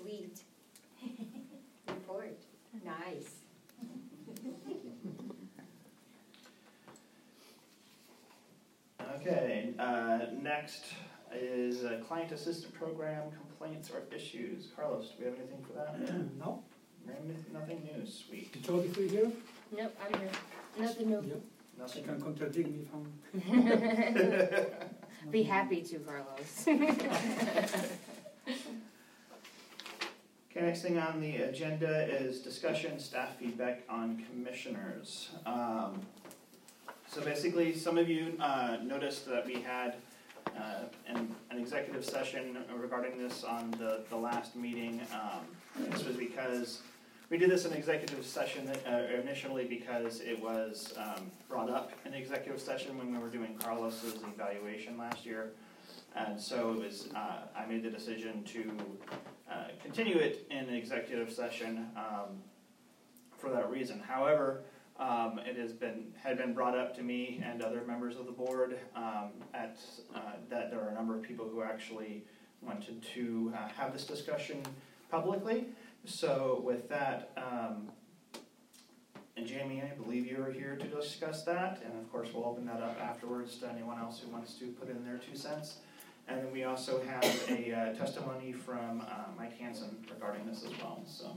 sweet report. Nice. Okay, next is client assistant program complaints or issues. Carlos, do we have anything for that? No. Nothing new. Sweet. Jody, for you here? Nope, I'm here. Nothing new. Yep. She Nothing. can contradict me from. Be happy to, Carlos. Okay, next thing on the agenda is discussion staff feedback on commissioners. So basically, some of you noticed that we had an executive session regarding this on the last meeting. This was because we did this in executive session initially because it was brought up in executive session when we were doing Carlos's evaluation last year. And so it was, I made the decision to continue it in executive session for that reason. However, it had been brought up to me and other members of the board that there are a number of people who actually wanted to have this discussion publicly. So with that, and Jamie, I believe you are here to discuss that, and of course we'll open that up afterwards to anyone else who wants to put in their 2 cents. And then we also have a testimony from Mike Hansen regarding this as well. So.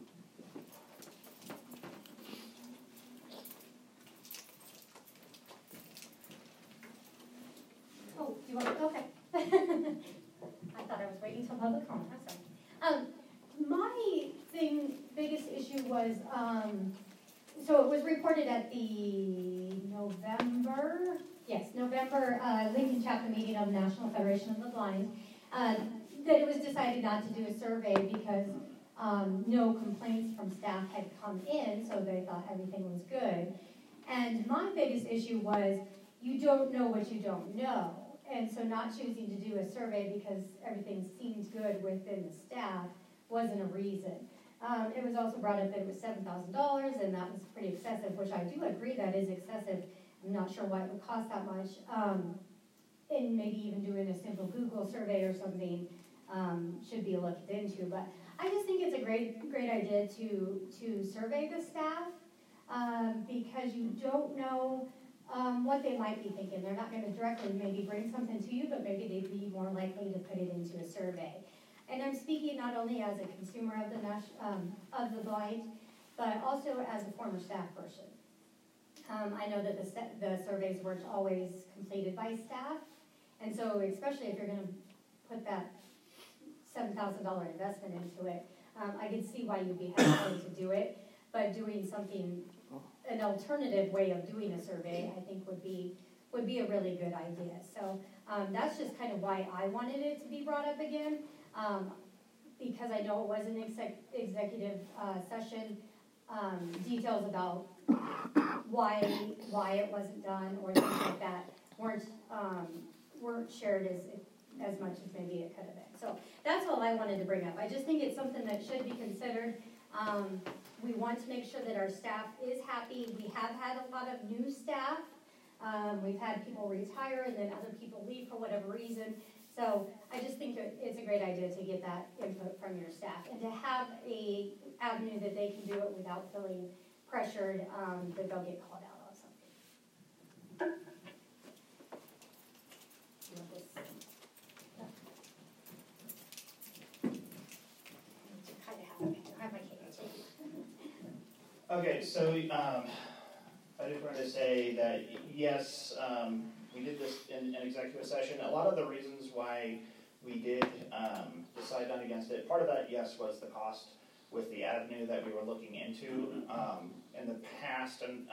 Oh, you want to? Okay. I thought I was waiting until public comment. I'm sorry. My biggest issue was, so it was reported at the November Lincoln chapter meeting of the National Federation of the Blind, that it was decided not to do a survey because no complaints from staff had come in, so they thought everything was good. And my biggest issue was you don't know what you don't know. And so not choosing to do a survey because everything seemed good within the staff wasn't a reason. It was also brought up that it was $7,000 and that was pretty excessive, which I do agree that is excessive. I'm not sure why it would cost that much. And maybe even doing a simple Google survey or something should be looked into. But I just think it's a great idea to survey the staff because you don't know what they might be thinking. They're not going to directly maybe bring something to you, but maybe they'd be more likely to put it into a survey. And I'm speaking not only as a consumer of the blind, but also as a former staff person. I know that the surveys weren't always completed by staff, and so especially if you're going to put that $7,000 investment into it, I could see why you'd be hesitant to do it, but doing something, an alternative way of doing a survey, I think would be a really good idea. So that's just kind of why I wanted it to be brought up again, because I know it was an executive session. Details about why it wasn't done or things like that weren't shared as much as maybe it could have been. So that's all I wanted to bring up. I just think it's something that should be considered. We want to make sure that our staff is happy. We have had a lot of new staff. We've had people retire and then other people leave for whatever reason. So I just think it's a great idea to get that input from your staff and to have a avenue that they can do it without feeling pressured that they'll get called out on something. Okay, so I just wanted to say that yes, we did this in an executive session. A lot of the reasons why we did decide on against it, part of that, yes, was the cost with the avenue that we were looking into. In the past, and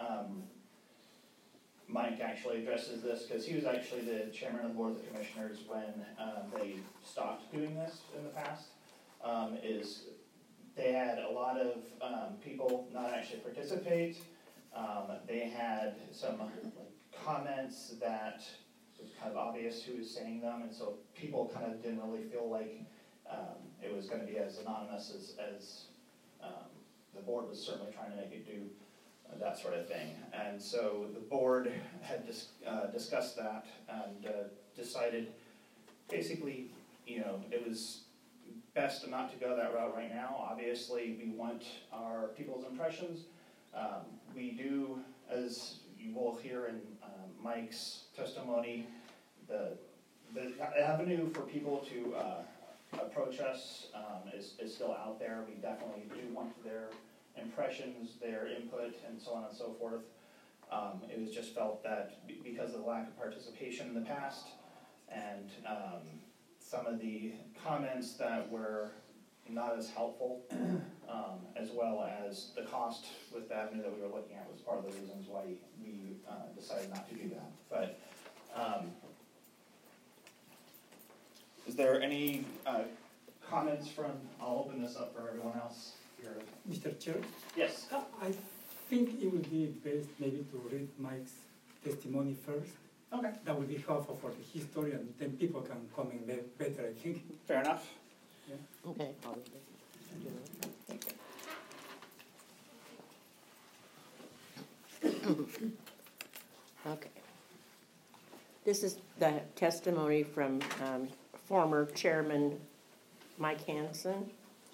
Mike actually addresses this because he was actually the chairman of the board of the commissioners when they stopped doing this in the past, is they had a lot of people not actually participate. They had some comments that it was kind of obvious who was saying them, and so people kind of didn't really feel like it was going to be as anonymous as the board was certainly trying to make it do that sort of thing. And so the board had discussed that and decided basically, it was best not to go that route right now. Obviously, we want our people's impressions. We do, as you will hear in Mike's testimony, the avenue for people to approach us is still out there. We definitely do want their impressions, their input, and so on and so forth. It was just felt that because of the lack of participation in the past and some of the comments that were not as helpful, as well as the cost with the avenue that we were looking at was part of the reasons why we decided not to do that. But is there any comments from, I'll open this up for everyone else here. Mr. Chair, Yes. I think it would be best maybe to read Mike's testimony first. Okay. That would be helpful for the history, and then people can comment better, I think. Fair enough. Okay. Okay. This is the testimony from former Chairman Mike Hansen.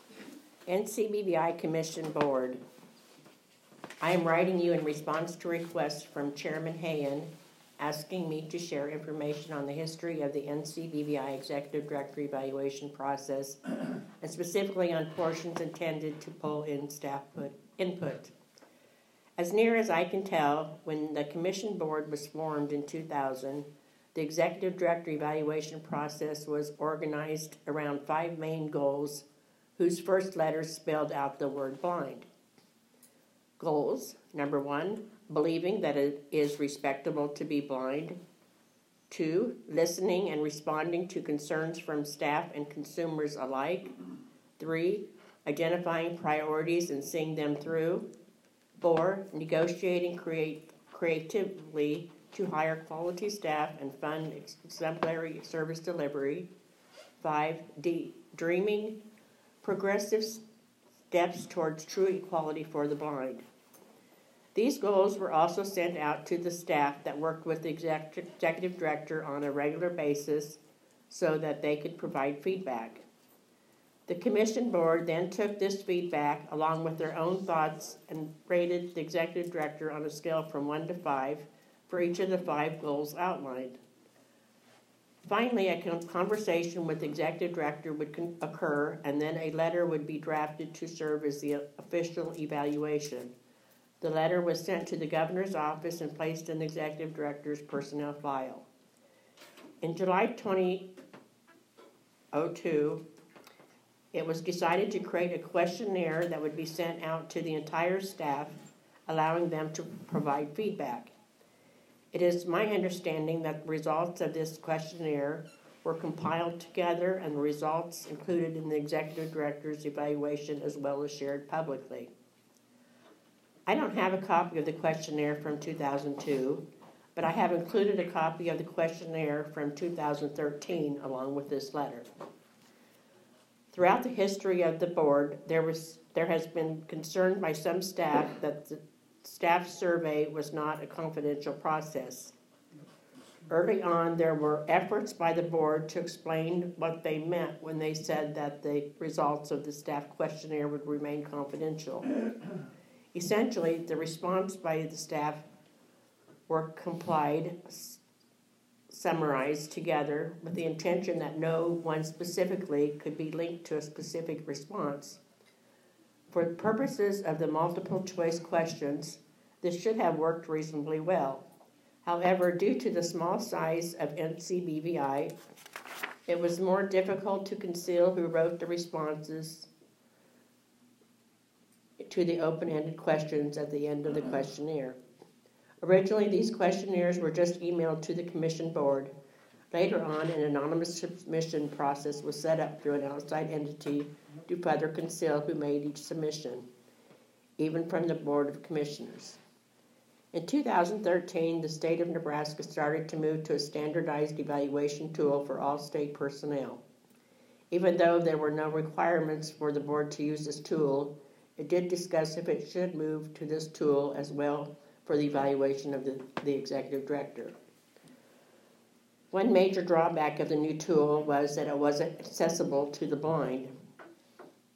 NCBVI Commission Board. I am writing you in response to requests from Chairman Hayen asking me to share information on the history of the NCBVI Executive Director evaluation process, and specifically on portions intended to pull in staff input. As near as I can tell, when the Commission Board was formed in 2000, the Executive Director evaluation process was organized around 5 main goals, whose first letters spelled out the word blind. Goals: number 1, believing that it is respectable to be blind. 2, listening and responding to concerns from staff and consumers alike. 3, identifying priorities and seeing them through. 4, negotiating creatively to hire quality staff and fund exemplary service delivery. 5, dreaming progressive steps towards true equality for the blind. These goals were also sent out to the staff that worked with the executive director on a regular basis so that they could provide feedback. The commission board then took this feedback along with their own thoughts and rated the executive director on a scale from 1 to 5 for each of the 5 goals outlined. Finally, a conversation with the executive director would occur, and then a letter would be drafted to serve as the official evaluation. The letter was sent to the governor's office and placed in the executive director's personnel file. In July 2002, it was decided to create a questionnaire that would be sent out to the entire staff, allowing them to provide feedback. It is my understanding that the results of this questionnaire were compiled together and the results included in the executive director's evaluation as well as shared publicly. I don't have a copy of the questionnaire from 2002, but I have included a copy of the questionnaire from 2013 along with this letter. Throughout the history of the board, there has been concern by some staff that the staff survey was not a confidential process. Early on, there were efforts by the board to explain what they meant when they said that the results of the staff questionnaire would remain confidential. Essentially, the response by the staff were summarized together with the intention that no one specifically could be linked to a specific response. For the purposes of the multiple choice questions, this should have worked reasonably well. However, due to the small size of NCBVI, it was more difficult to conceal who wrote the responses to the open-ended questions at the end of the questionnaire. Originally, these questionnaires were just emailed to the commission board. Later on, an anonymous submission process was set up through an outside entity to further conceal who made each submission, even from the Board of Commissioners. In 2013, the state of Nebraska started to move to a standardized evaluation tool for all state personnel. Even though there were no requirements for the board to use this tool, it did discuss if it should move to this tool as well for the evaluation of the executive director. One major drawback of the new tool was that it wasn't accessible to the blind.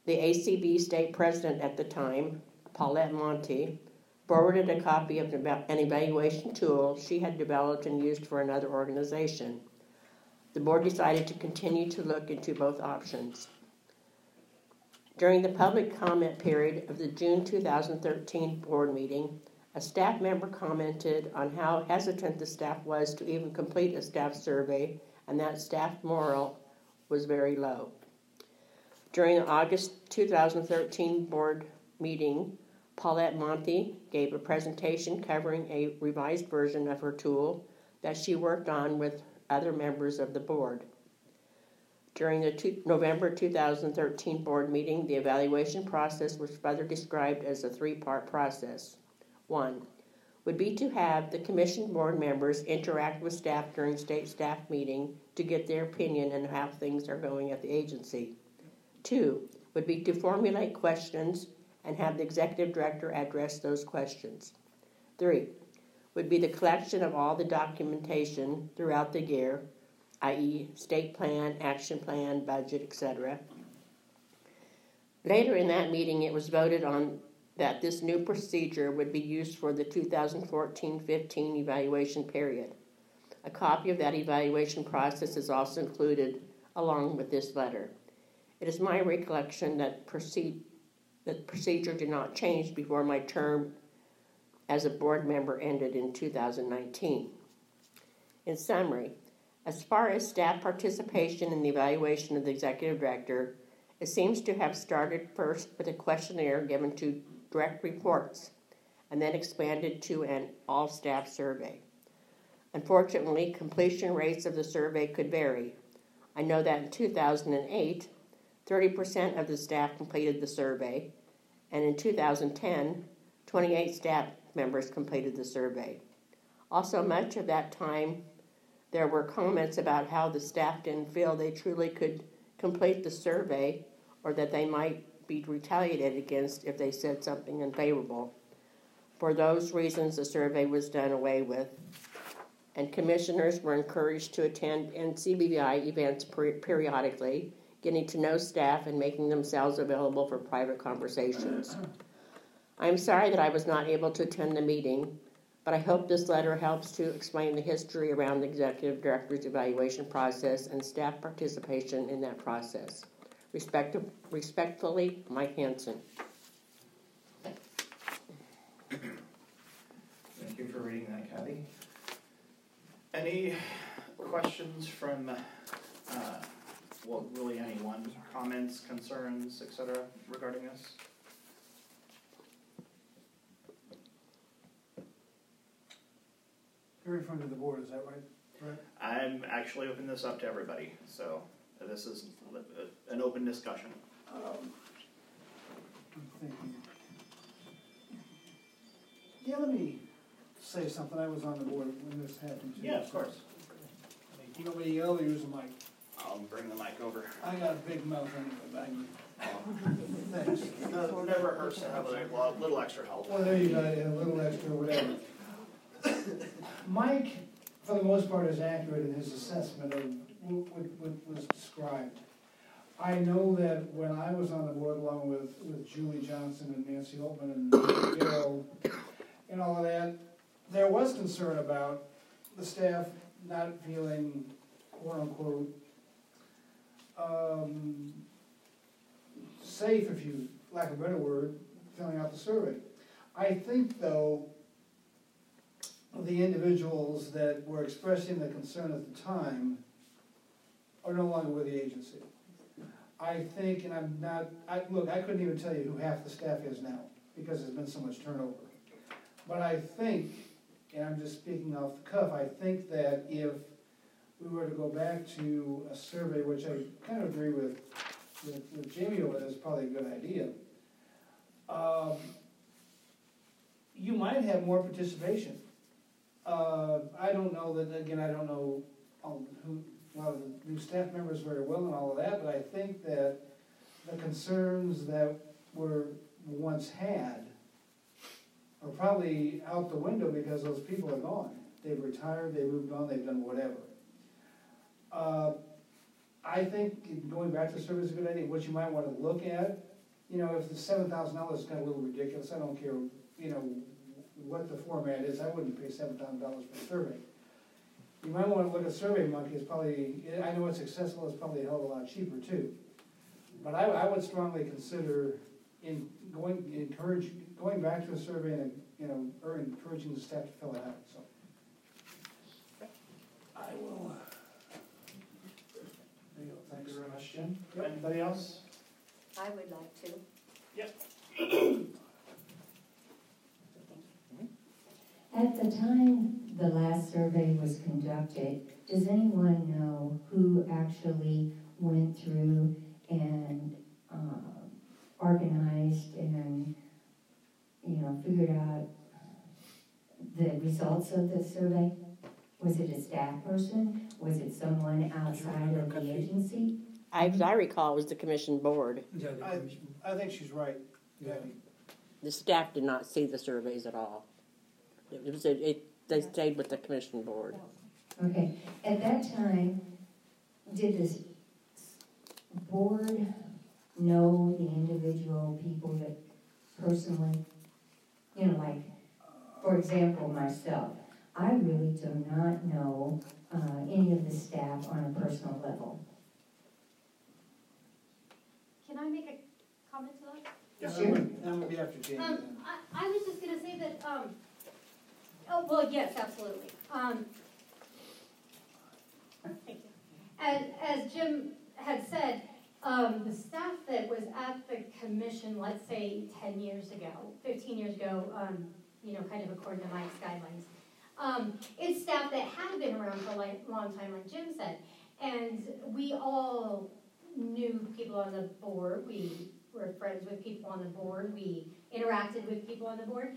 The ACB state president at the time, Paulette Monty, forwarded a copy of an evaluation tool she had developed and used for another organization. The board decided to continue to look into both options. During the public comment period of the June 2013 board meeting, a staff member commented on how hesitant the staff was to even complete a staff survey and that staff morale was very low. During the August 2013 board meeting, Paulette Monty gave a presentation covering a revised version of her tool that she worked on with other members of the board. During the November 2013 board meeting, the evaluation process was further described as a three-part process. 1 would be to have the commission board members interact with staff during state staff meeting to get their opinion on how things are going at the agency. 2 would be to formulate questions and have the executive director address those questions. 3 would be the collection of all the documentation throughout the year, i.e. state plan, action plan, budget, etc. Later in that meeting, it was voted on that this new procedure would be used for the 2014-15 evaluation period. A copy of that evaluation process is also included along with this letter. It is my recollection that the procedure did not change before my term as a board member ended in 2019. In summary, as far as staff participation in the evaluation of the executive director, it seems to have started first with a questionnaire given to direct reports and then expanded to an all-staff survey. Unfortunately, completion rates of the survey could vary. I know that in 2008, 30% of the staff completed the survey, and in 2010, 28 staff members completed the survey. Also, much of that time, there were comments about how the staff didn't feel they truly could complete the survey or that they might be retaliated against if they said something unfavorable. For those reasons, the survey was done away with, and commissioners were encouraged to attend NCBVI events periodically, getting to know staff and making themselves available for private conversations. I am sorry that I was not able to attend the meeting, but I hope this letter helps to explain the history around the executive director's evaluation process and staff participation in that process. Respectfully, Mike Hansen. Thank you for reading that, Kathy. Any questions from, really anyone? Comments, concerns, etc. regarding this? You're in front of the board, is that right? I'm actually opening this up to everybody, so this is an open discussion. I'm thinking. Yeah, let me say something. I was on the board when this happened too. Yeah, of course. You want me to yell or use the mic? I'll bring the mic over. I got a big mouth anyway, thanks. It never hurts to have a little extra help. Well, there you go, a little extra, whatever. Mike, for the most part, is accurate in his assessment of what was described. I know that when I was on the board along with Julie Johnson and Nancy Holtman and Daryl and all of that, there was concern about the staff not feeling, quote unquote, safe, if you lack a better word, filling out the survey. I think, though, the individuals that were expressing the concern at the time are no longer with the agency. I think, and I'm not, look, I couldn't even tell you who half the staff is now because there's been so much turnover. But I think, and I'm just speaking off the cuff, I think that if we were to go back to a survey, which I kind of agree with Jamie over, is probably a good idea, you might have more participation. I don't know that, again, I don't know a lot of the new staff members very well and all of that, but I think that the concerns that were once had are probably out the window because those people are gone. They've retired, they moved on, they've done whatever. I think going back to the survey is a good idea. What you might want to look at you know, if the $7,000 is kind of a little ridiculous, I don't care, you know, what the format is, I wouldn't pay $7,000 for a survey. You might wanna look at SurveyMonkey, it's probably, I know it's accessible, it's probably a hell of a lot cheaper too. But I would strongly consider going back to a survey and, you know, or encouraging the staff to fill it out, so. I will. There you go, Thank thanks. you very much, Jim. Yep. Anybody else? I would like to. At the time the last survey was conducted, does anyone know who actually went through and organized and, you know, figured out the results of the survey? Was it a staff person? Was it someone outside of the agency? As I recall, it was the commission board. Yeah, the commission. I think she's right, Yeah. Patty. The staff did not see the surveys at all. They stayed with the commission board. Okay, at that time, did the board know the individual people that personally, you know, like, for example, myself, I really do not know any of the staff on a personal level. Can I make a comment to that? Yes, That would be after Jamie then. I was just gonna say that, oh, well, yes, absolutely. Thank you. As Jim had said, the staff that was at the commission, let's say 10 years ago, 15 years ago, you know, kind of according to Mike's guidelines, it's staff that had been around for a long time, like Jim said, and we all knew people on the board, we were friends with people on the board, we interacted with people on the board.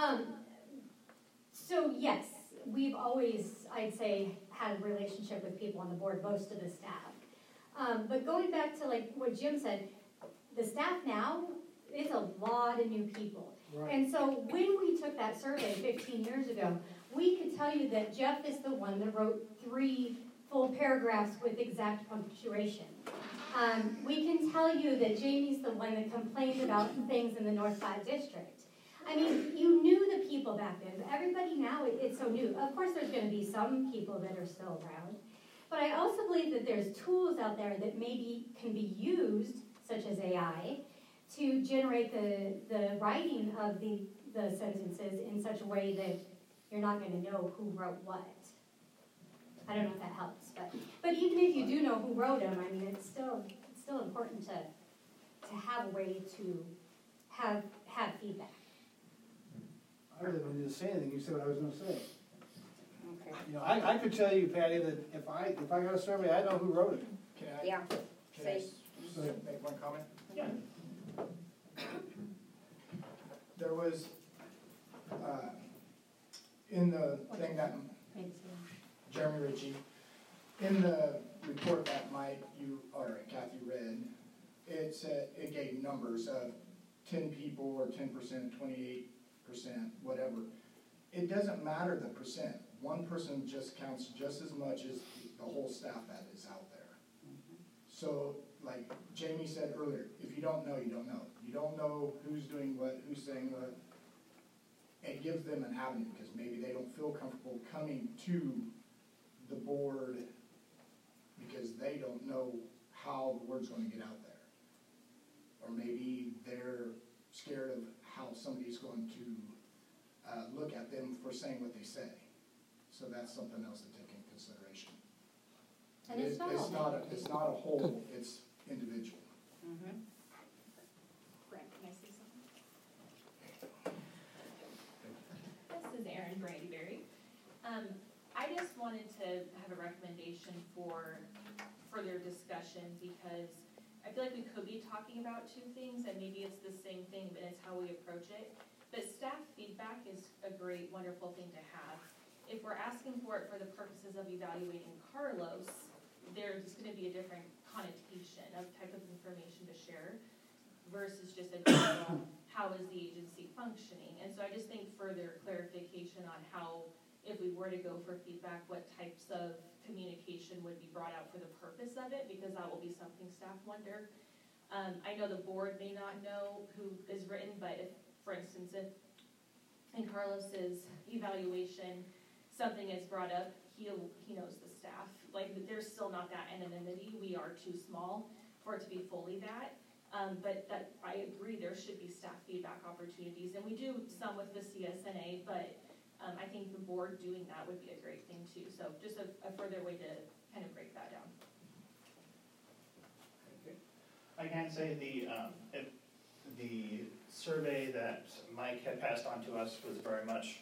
So yes, we've always, I'd say, had a relationship with people on the board, most of the staff. But going back to like what Jim said, the staff now, it's a lot of new people. Right. And so when we took that survey 15 years ago, we could tell you that Jeff is the one that wrote 3 full paragraphs with exact punctuation. We can tell you that Jamie's the one that complained about things in the North 5 district. I mean, you knew the people back then, but everybody now, it's so new. Of course, there's going to be some people that are still around. But I also believe that there's tools out there that maybe can be used, such as AI, to generate the writing of the sentences in such a way that you're not going to know who wrote what. I don't know if that helps, but even if you do know who wrote them, I mean, it's still important to have a way to have feedback. I really don't need to say anything, you said what I was gonna say. Okay. You know, I could tell you, Patty, that if I got a survey, I know who wrote it. Can I, Yeah. can I make one comment? Yeah. There was, in the thing that Jeremy Ritchie, in the report that Kathy read, it said, it gave numbers of 10 people or 10%, 28%, whatever. It doesn't matter the percent. One person just counts just as much as the whole staff that is out there. So, like Jamie said earlier, if you don't know, you don't know. You don't know who's doing what, who's saying what. It gives them an avenue, because maybe they don't feel comfortable coming to the board because they don't know how the word's going to get out there. Or maybe they're scared of how somebody's going to look at them for saying what they say. So that's something else to take into consideration. And it's not a whole, it's individual. Mm-hmm. Brent, can I say something? This is Erin Brandyberry. I just wanted to have a recommendation for further discussion, because I feel like we could be talking about 2 things, and maybe it's the same thing, but it's how we approach it. But staff feedback is a great, wonderful thing to have. If we're asking for it for the purposes of evaluating Carlos, there's going to be a different connotation of type of information to share versus just a general, how is the agency functioning? And so I just think further clarification on how, if we were to go for feedback, what types of communication would be brought out for the purpose of it, because that will be something staff wonder. I know the board may not know who is written, but if, for instance, if in Carlos's evaluation, something is brought up, he knows the staff. Like, there's still not that anonymity. We are too small for it to be fully that. But that, I agree, there should be staff feedback opportunities. And we do some with the CSNA, but I think the board doing that would be a great thing too. So just a further way to kind of break that down. I can say the survey that Mike had passed on to us was very much,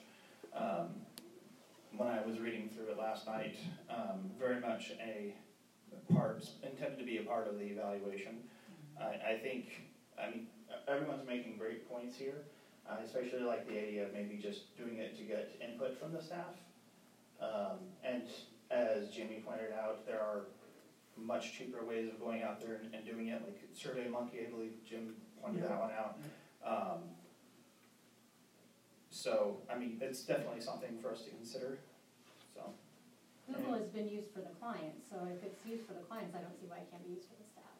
when I was reading through it last night, very much intended to be a part of the evaluation. I think, everyone's making great points here. I especially like the idea of maybe just doing it to get input from the staff. And as Jimmy pointed out, there are much cheaper ways of going out there and doing it, like SurveyMonkey, I believe Jim pointed that one out. So, it's definitely something for us to consider, so. Google has been used for the clients, so if it's used for the clients, I don't see why it can't be used for the staff.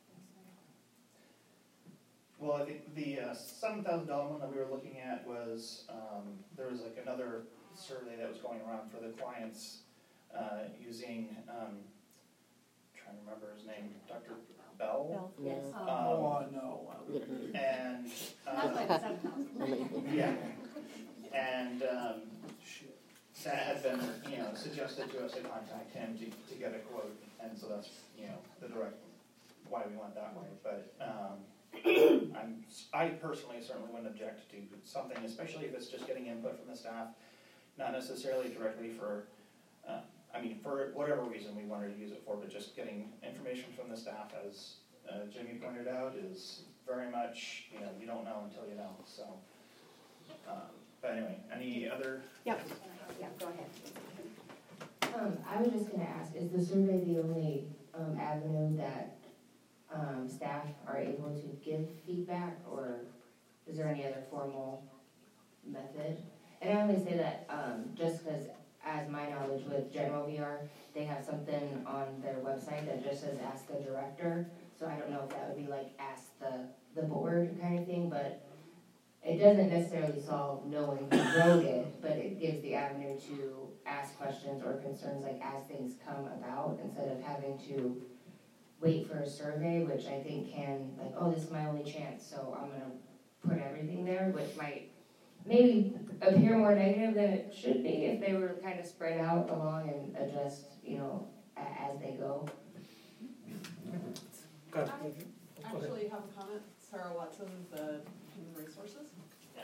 Well, I think the $7,000 one that we were looking at was, there was like another survey that was going around for the clients using, trying to remember his name, Dr. Bell. Yes. No. And, That's why it's 7,000. yeah, and that had been, suggested to us to contact him to get a quote, and so that's, the direct, why we went that way, but, I personally certainly wouldn't object to something, especially if it's just getting input from the staff, not necessarily directly for, for whatever reason we wanted to use it for, but just getting information from the staff, as Jimmy pointed out, is very much, you don't know until you know, so. But anyway, any other? Yeah, go ahead. I was just gonna ask, is the survey the only avenue that staff are able to give feedback, or is there any other formal method? And I only say that just because, as my knowledge with General VR, they have something on their website that just says ask the director, so I don't know if that would be like ask the board kind of thing, but it doesn't necessarily solve knowing who wrote it, but it gives the avenue to ask questions or concerns like as things come about, instead of having to wait for a survey, which I think can, like, oh, this is my only chance, so I'm gonna put everything there, which might maybe appear more negative than it should be if they were kind of spread out along and adjust, as they go. Go ahead. I actually have a comment. Sarah Watson, the Human Resources. Yeah.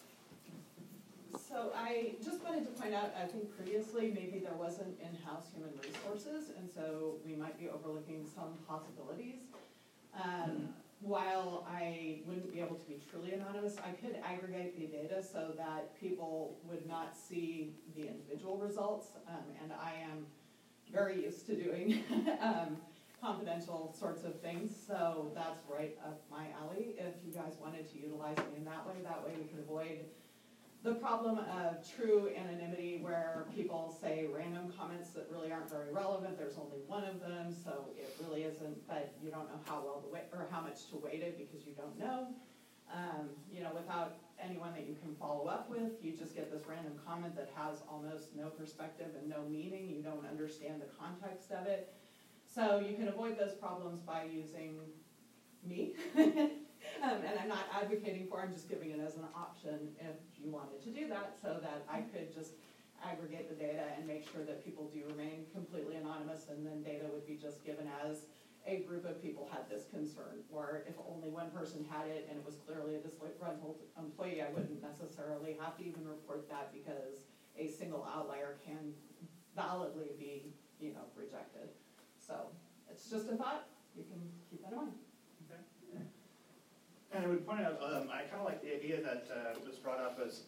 So I just wanted to point out, I think previously maybe there wasn't in-house human resources, and so we might be overlooking some possibilities. While I wouldn't be able to be truly anonymous, I could aggregate the data so that people would not see the individual results, and I am very used to doing confidential sorts of things, so that's right up my alley. If you guys wanted to utilize me in that way we could avoid the problem of true anonymity where people say random comments that really aren't very relevant. There's only one of them, so it really isn't, but you don't know how well to weight or how much to weight it because you don't know. Without anyone that you can follow up with, you just get this random comment that has almost no perspective and no meaning. You don't understand the context of it. So you can avoid those problems by using me. And I'm not advocating for, I'm just giving it as an option if you wanted to do that, so that I could just aggregate the data and make sure that people do remain completely anonymous, and then data would be just given as a group of people had this concern, or if only one person had it and it was clearly a disgruntled employee, I wouldn't necessarily have to even report that because a single outlier can validly be, rejected. So it's just a thought, you can keep that in mind. And I would point out, I kind of like the idea that was brought up as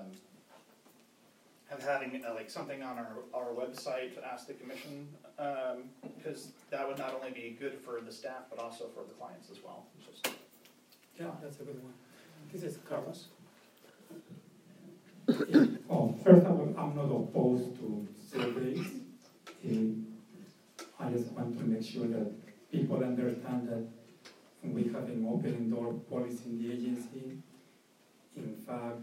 of having something on our website to ask the commission, because that would not only be good for the staff but also for the clients as well. Yeah, that's a good one. This is Carlos. First of all, I'm not opposed to surveys. I just want to make sure that people understand that we have an open door policy in the agency. In fact,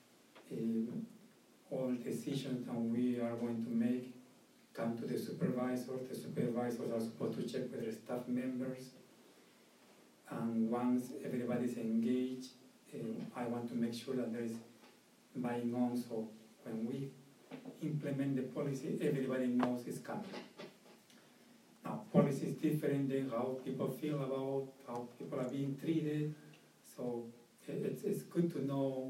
all decisions that we are going to make come to the supervisors. The supervisors are supposed to check with their staff members. And once everybody's engaged, I want to make sure that there is buy-in on, so when we implement the policy, everybody knows it's coming. Now, policy is different than how people feel about how people are being treated, so it's good to know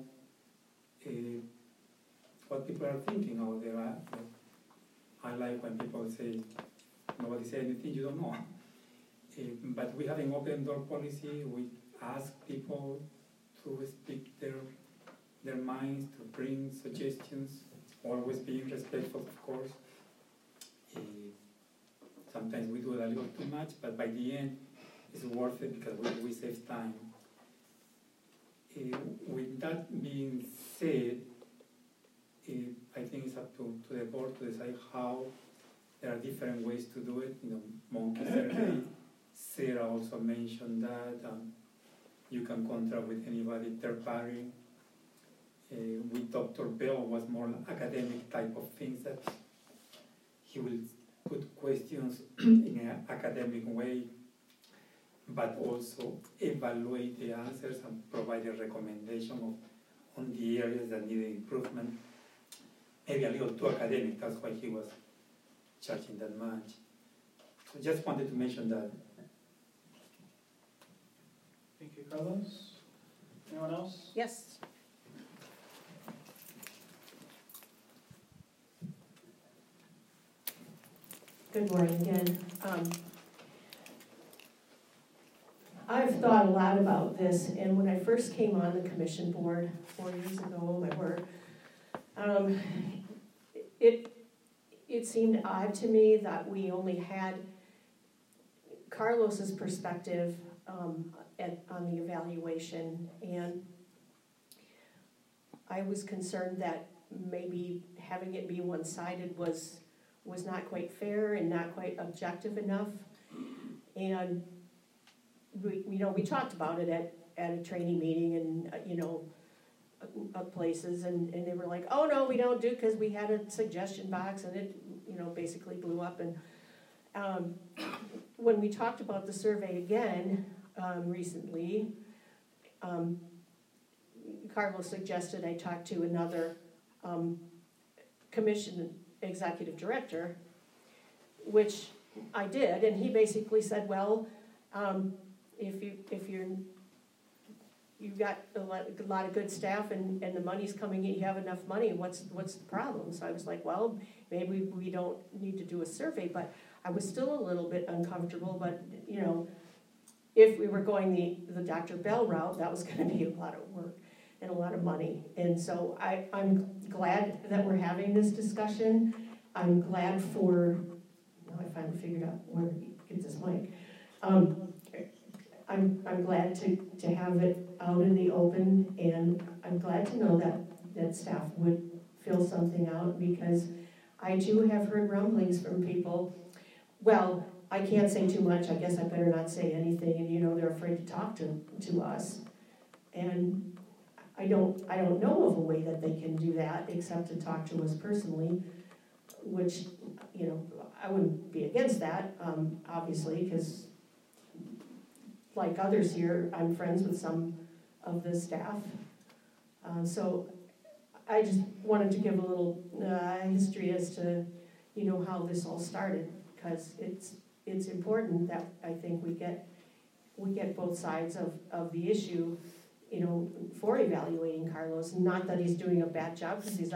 what people are thinking out there. I like when people say, nobody say anything you don't know. But we have an open door policy. We ask people to speak their minds, to bring suggestions, always being respectful, of course. Sometimes we do it a little too much, but by the end, it's worth it because we save time. With that being said, I think it's up to the board to decide how. There are different ways to do it. Monkey survey. Sarah also mentioned that you can contract with anybody, third party. With Dr. Bell was more academic type of things that he will put questions in an academic way, but also evaluate the answers and provide a recommendation on the areas that needed improvement. Maybe a little too academic, that's why he was charging that much. So just wanted to mention that. Thank you, Carlos. Anyone else? Yes. Good morning again. I've thought a lot about this, and when I first came on the commission board 4 years ago, my word, it seemed odd to me that we only had Carlos's perspective on the evaluation, and I was concerned that maybe having it be one-sided was not quite fair and not quite objective enough. And we talked about it at a training meeting and places, and they were like, oh no, we don't do it because we had a suggestion box and it basically blew up. And when we talked about the survey again recently, Carlos suggested I talk to another commission executive director, which I did, and he basically said, well, if you've got a lot of good staff and the money's coming in, you have enough money, what's the problem? So I was like, well, maybe we don't need to do a survey, but I was still a little bit uncomfortable. But if we were going the Dr. Bell route, that was going to be a lot of work and a lot of money. And so I'm glad that we're having this discussion. I'm glad now I finally figured out where to get this mic. I'm glad to have it out in the open, and I'm glad to know that staff would fill something out, because I too have heard rumblings from people, well, I can't say too much, I guess I better not say anything, and they're afraid to talk to us. And I don't know of a way that they can do that except to talk to us personally, which, I wouldn't be against that, obviously, because like others here, I'm friends with some of the staff. So I just wanted to give a little history as to, how this all started, because it's important that I think we get both sides of the issue, for evaluating Carlos. Not that he's doing a bad job, because he's